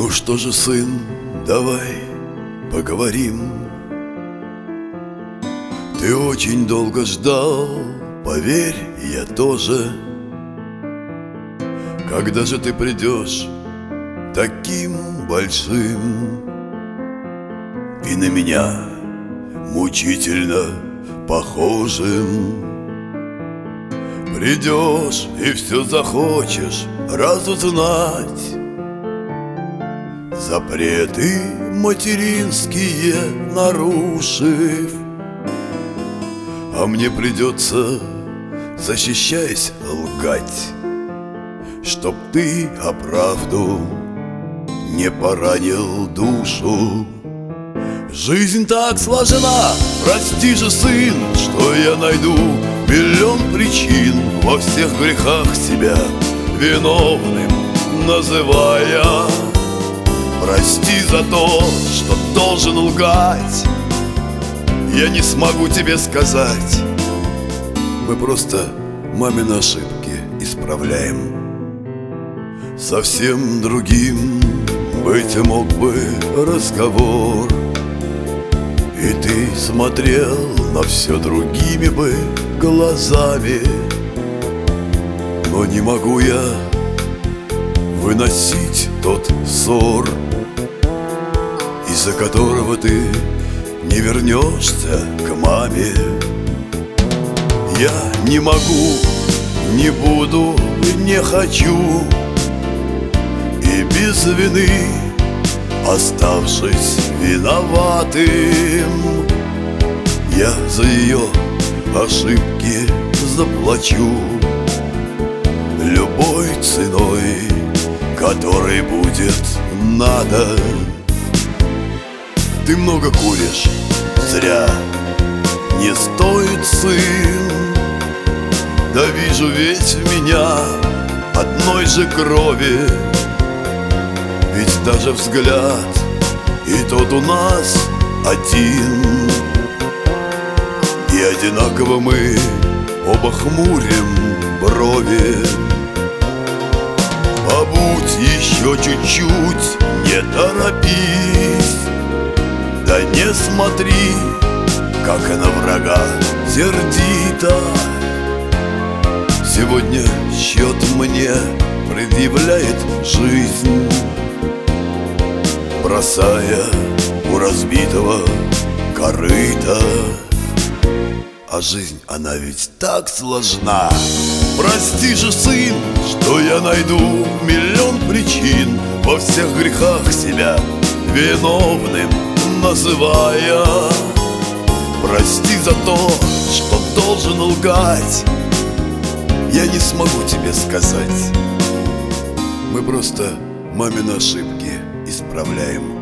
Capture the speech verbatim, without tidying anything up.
Ну что же, сын, давай поговорим. Ты очень долго ждал, поверь, я тоже. Когда же ты придешь таким большим и на меня мучительно похожим? Придешь и все захочешь разузнать, запреты материнские нарушив. А мне придется, защищаясь, лгать, чтоб ты оправду не поранил душу. Жизнь так сложна, прости же, сын, что я найду миллион причин во всех грехах себя виновным называя. Прости за то, что должен лгать, я не смогу тебе сказать. Мы просто мамины ошибки исправляем. Совсем другим быть мог бы разговор, и ты смотрел на все другими бы глазами. Но не могу я выносить тот ссор, из-за которого ты не вернешься к маме. Я не могу, не буду, не хочу, и без вины, оставшись виноватым, я за ее ошибки заплачу любой ценой, которой будет надо. Ты много куришь, зря, не стоит, сын. Да вижу ведь в меня одной же крови, ведь даже взгляд и тот у нас один, и одинаково мы оба хмурим брови. Побудь еще чуть-чуть, не торопись, да не смотри, как на врага сердито. Сегодня счет мне предъявляет жизнь, бросая у разбитого корыта. А жизнь, она ведь так сложна. Прости же, сын, что я найду миллион причин во всех грехах себя виновным называя. Прости за то, что должен лгать, я не смогу тебе сказать. Мы просто мамины ошибки исправляем.